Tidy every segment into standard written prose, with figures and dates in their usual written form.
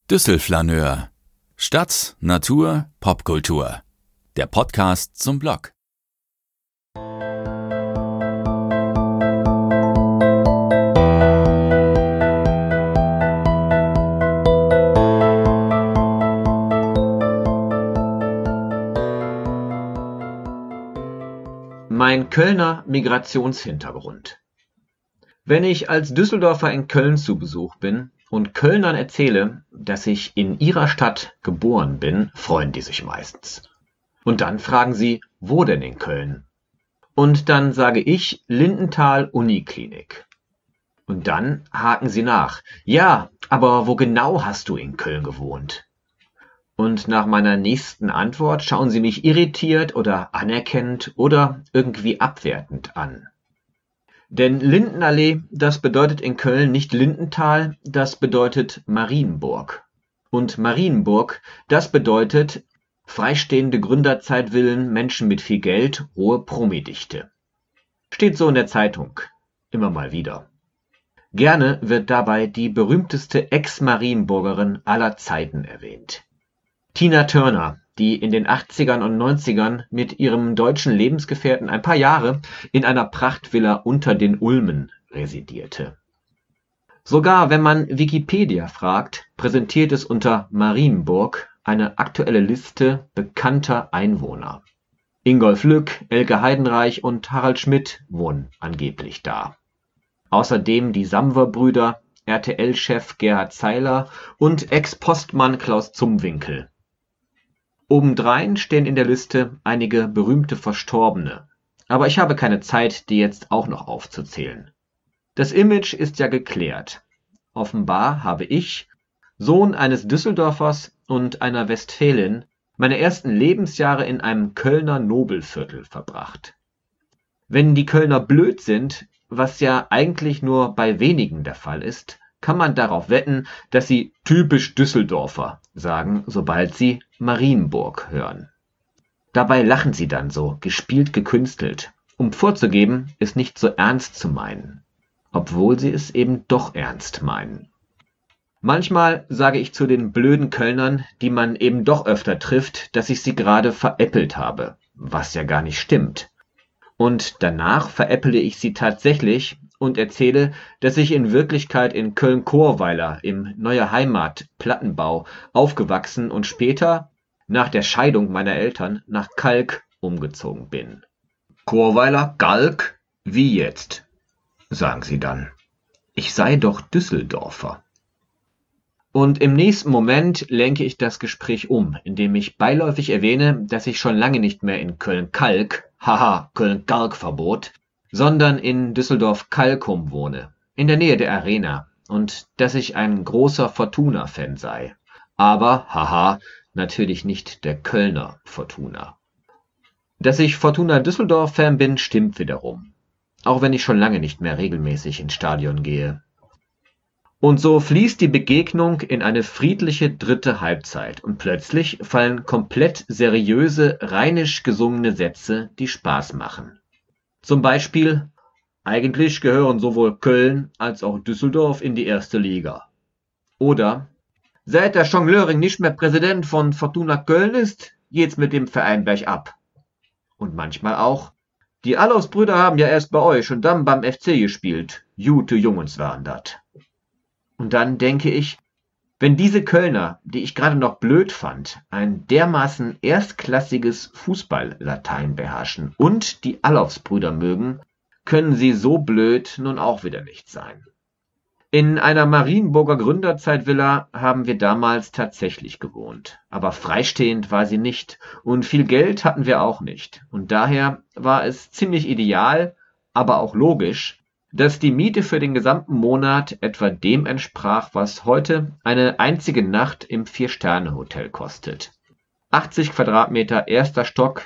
Düsselflaneur. Stadt, Natur, Popkultur. Der Podcast zum Blog. Mein Kölner Migrationshintergrund. Wenn ich als Düsseldorfer in Köln zu Besuch bin und Kölnern erzähle, dass ich in ihrer Stadt geboren bin, freuen die sich meistens. Und dann fragen sie, wo denn in Köln? Und dann sage ich Lindenthal Uniklinik. Und dann haken sie nach. Ja, aber wo genau hast du in Köln gewohnt? Und nach meiner nächsten Antwort schauen sie mich irritiert oder anerkennend oder irgendwie abwertend an. Denn Lindenallee, das bedeutet in Köln nicht Lindenthal, das bedeutet Marienburg. Und Marienburg, das bedeutet freistehende Gründerzeitvillen, Menschen mit viel Geld, hohe Promidichte. Steht so in der Zeitung, immer mal wieder. Gerne wird dabei die berühmteste Ex-Marienburgerin aller Zeiten erwähnt. Tina Turner, die in den 80ern und 90ern mit ihrem deutschen Lebensgefährten ein paar Jahre in einer Prachtvilla unter den Ulmen residierte. Sogar wenn man Wikipedia fragt, präsentiert es unter Marienburg eine aktuelle Liste bekannter Einwohner. Ingolf Lück, Elke Heidenreich und Harald Schmidt wohnen angeblich da. Außerdem die Samwer-Brüder, RTL-Chef Gerhard Zeiler und Ex-Postmann Klaus Zumwinkel. Obendrein stehen in der Liste einige berühmte Verstorbene, aber ich habe keine Zeit, die jetzt auch noch aufzuzählen. Das Image ist ja geklärt. Offenbar habe ich, Sohn eines Düsseldorfers und einer Westfälin, meine ersten Lebensjahre in einem Kölner Nobelviertel verbracht. Wenn die Kölner blöd sind, was ja eigentlich nur bei wenigen der Fall ist, kann man darauf wetten, dass sie typisch Düsseldorfer sagen, sobald sie Marienburg hören. Dabei lachen sie dann so, gespielt gekünstelt, um vorzugeben, es nicht so ernst zu meinen, obwohl sie es eben doch ernst meinen. Manchmal sage ich zu den blöden Kölnern, die man eben doch öfter trifft, dass ich sie gerade veräppelt habe, was ja gar nicht stimmt. Und danach veräpple ich sie tatsächlich und erzähle, dass ich in Wirklichkeit in Köln-Chorweiler im Neue Heimat Plattenbau aufgewachsen und später, nach der Scheidung meiner Eltern, nach Kalk umgezogen bin. Chorweiler, Kalk? Wie jetzt? Sagen sie dann. Ich sei doch Düsseldorfer. Und im nächsten Moment lenke ich das Gespräch um, indem ich beiläufig erwähne, dass ich schon lange nicht mehr in Köln-Kalk, haha, Köln-Kalk-Verbot, sondern in Düsseldorf-Kalkum wohne, in der Nähe der Arena, und dass ich ein großer Fortuna-Fan sei. Aber, haha, natürlich nicht der Kölner Fortuna. Dass ich Fortuna-Düsseldorf-Fan bin, stimmt wiederum, auch wenn ich schon lange nicht mehr regelmäßig ins Stadion gehe. Und so fließt die Begegnung in eine friedliche dritte Halbzeit und plötzlich fallen komplett seriöse, rheinisch gesungene Sätze, die Spaß machen. Zum Beispiel, eigentlich gehören sowohl Köln als auch Düsseldorf in die erste Liga. Oder, seit der Jongleuring nicht mehr Präsident von Fortuna Köln ist, geht's mit dem Verein bergab. Und manchmal auch, die Alofs-Brüder haben ja erst bei euch und dann beim FC gespielt. Gute Jungens waren dat. Und dann denke ich, wenn diese Kölner, die ich gerade noch blöd fand, ein dermaßen erstklassiges Fußball-Latein beherrschen und die Alofs-Brüder mögen, können sie so blöd nun auch wieder nicht sein. In einer Marienburger Gründerzeitvilla haben wir damals tatsächlich gewohnt, aber freistehend war sie nicht und viel Geld hatten wir auch nicht. Und daher war es ziemlich ideal, aber auch logisch, dass die Miete für den gesamten Monat etwa dem entsprach, was heute eine einzige Nacht im 4-Sterne-Hotel kostet. 80 Quadratmeter erster Stock,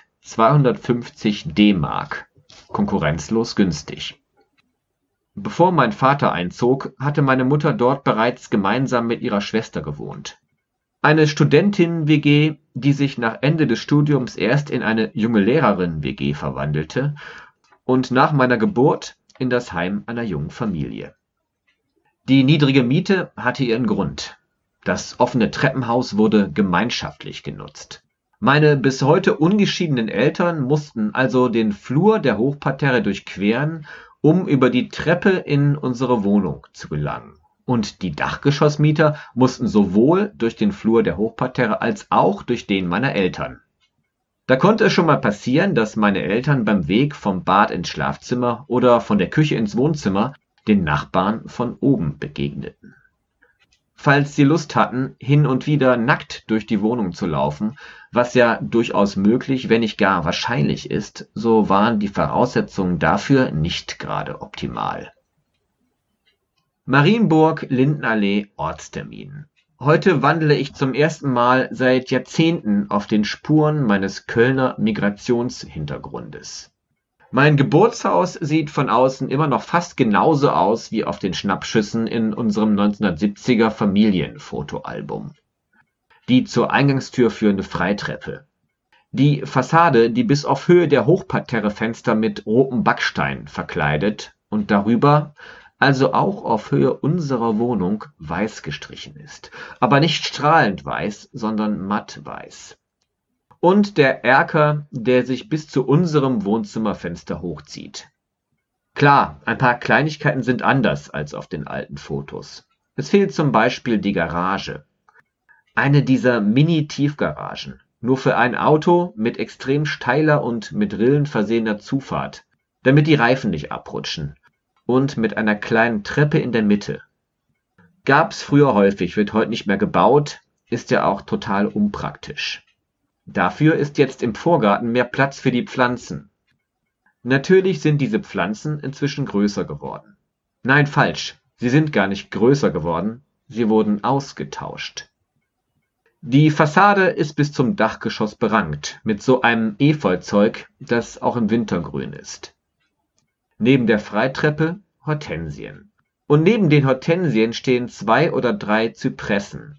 250 D-Mark. Konkurrenzlos günstig. Bevor mein Vater einzog, hatte meine Mutter dort bereits gemeinsam mit ihrer Schwester gewohnt. Eine Studentinnen-WG, die sich nach Ende des Studiums erst in eine junge Lehrerinnen-WG verwandelte und nach meiner Geburt in das Heim einer jungen Familie. Die niedrige Miete hatte ihren Grund. Das offene Treppenhaus wurde gemeinschaftlich genutzt. Meine bis heute ungeschiedenen Eltern mussten also den Flur der Hochparterre durchqueren, um über die Treppe in unsere Wohnung zu gelangen. Und die Dachgeschossmieter mussten sowohl durch den Flur der Hochparterre als auch durch den meiner Eltern. Da konnte es schon mal passieren, dass meine Eltern beim Weg vom Bad ins Schlafzimmer oder von der Küche ins Wohnzimmer den Nachbarn von oben begegneten. Falls sie Lust hatten, hin und wieder nackt durch die Wohnung zu laufen, was ja durchaus möglich, wenn nicht gar wahrscheinlich ist, so waren die Voraussetzungen dafür nicht gerade optimal. Marienburg, Lindenallee, Ortstermin. Heute wandle ich zum ersten Mal seit Jahrzehnten auf den Spuren meines Kölner Migrationshintergrundes. Mein Geburtshaus sieht von außen immer noch fast genauso aus wie auf den Schnappschüssen in unserem 1970er Familienfotoalbum. Die zur Eingangstür führende Freitreppe. Die Fassade, die bis auf Höhe der Hochparterrefenster mit rotem Backstein verkleidet und darüber, also auch auf Höhe unserer Wohnung, weiß gestrichen ist. Aber nicht strahlend weiß, sondern matt weiß. Und der Erker, der sich bis zu unserem Wohnzimmerfenster hochzieht. Klar, ein paar Kleinigkeiten sind anders als auf den alten Fotos. Es fehlt zum Beispiel die Garage. Eine dieser Mini-Tiefgaragen, nur für ein Auto mit extrem steiler und mit Rillen versehener Zufahrt, damit die Reifen nicht abrutschen, und mit einer kleinen Treppe in der Mitte. Gab's früher häufig, wird heute nicht mehr gebaut, ist ja auch total unpraktisch. Dafür ist jetzt im Vorgarten mehr Platz für die Pflanzen. Natürlich sind diese Pflanzen inzwischen größer geworden. Nein, falsch, sie sind gar nicht größer geworden, sie wurden ausgetauscht. Die Fassade ist bis zum Dachgeschoss berankt, mit so einem Efeuzeug, das auch im Winter grün ist. Neben der Freitreppe Hortensien. Und neben den Hortensien stehen 2 oder 3 Zypressen.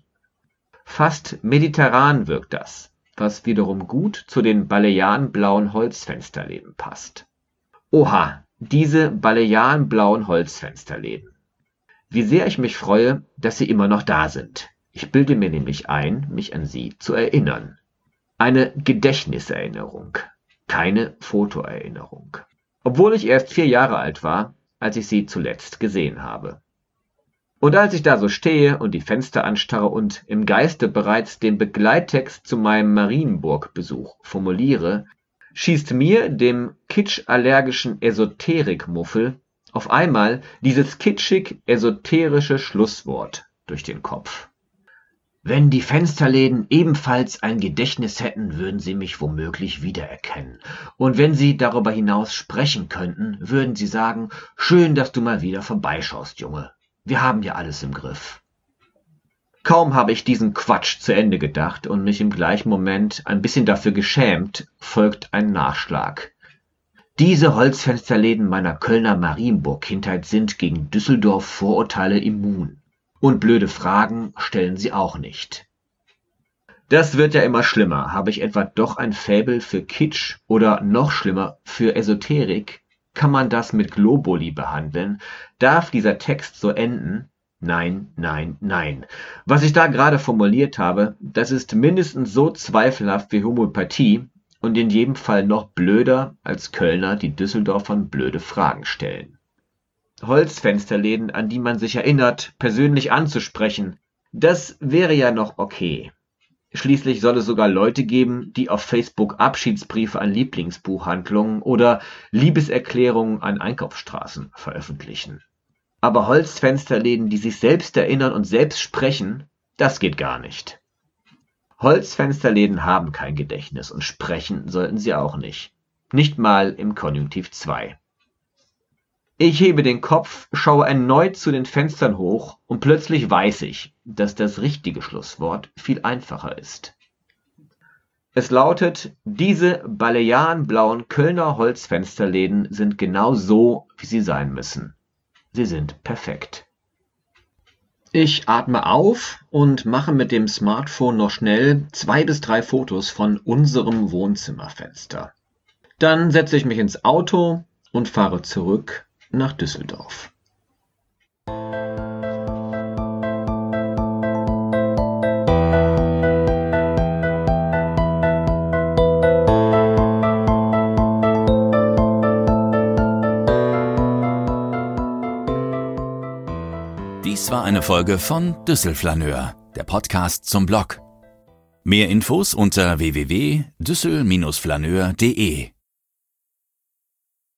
Fast mediterran wirkt das, was wiederum gut zu den balearenblauen Holzfensterläden passt. Oha, diese balearenblauen Holzfensterläden. Wie sehr ich mich freue, dass sie immer noch da sind. Ich bilde mir nämlich ein, mich an sie zu erinnern. Eine Gedächtniserinnerung, keine Fotoerinnerung. Obwohl ich erst 4 Jahre alt war, als ich sie zuletzt gesehen habe. Und als ich da so stehe und die Fenster anstarre und im Geiste bereits den Begleittext zu meinem Marienburg-Besuch formuliere, schießt mir, dem kitschallergischen Esoterikmuffel, auf einmal dieses kitschig-esoterische Schlusswort durch den Kopf. Wenn die Fensterläden ebenfalls ein Gedächtnis hätten, würden sie mich womöglich wiedererkennen. Und wenn sie darüber hinaus sprechen könnten, würden sie sagen, schön, dass du mal wieder vorbeischaust, Junge. Wir haben ja alles im Griff. Kaum habe ich diesen Quatsch zu Ende gedacht und mich im gleichen Moment ein bisschen dafür geschämt, folgt ein Nachschlag. Diese Holzfensterläden meiner Kölner Marienburg-Kindheit sind gegen Düsseldorf-Vorurteile immun. Und blöde Fragen stellen sie auch nicht. Das wird ja immer schlimmer. Habe ich etwa doch ein Faible für Kitsch oder noch schlimmer für Esoterik? Kann man das mit Globuli behandeln? Darf dieser Text so enden? Nein, nein, nein. Was ich da gerade formuliert habe, das ist mindestens so zweifelhaft wie Homöopathie und in jedem Fall noch blöder, als Kölner, die Düsseldorfern blöde Fragen stellen. Holzfensterläden, an die man sich erinnert, persönlich anzusprechen, das wäre ja noch okay. Schließlich soll es sogar Leute geben, die auf Facebook Abschiedsbriefe an Lieblingsbuchhandlungen oder Liebeserklärungen an Einkaufsstraßen veröffentlichen. Aber Holzfensterläden, die sich selbst erinnern und selbst sprechen, das geht gar nicht. Holzfensterläden haben kein Gedächtnis und sprechen sollten sie auch nicht. Nicht mal im Konjunktiv 2. Ich hebe den Kopf, schaue erneut zu den Fenstern hoch und plötzlich weiß ich, dass das richtige Schlusswort viel einfacher ist. Es lautet, diese balearenblauen Kölner Holzfensterläden sind genau so, wie sie sein müssen. Sie sind perfekt. Ich atme auf und mache mit dem Smartphone noch schnell 2 bis 3 Fotos von unserem Wohnzimmerfenster. Dann setze ich mich ins Auto und fahre zurück nach Düsseldorf. Dies war eine Folge von Düsselflaneur, der Podcast zum Blog. Mehr Infos unter www.düssel-flaneur.de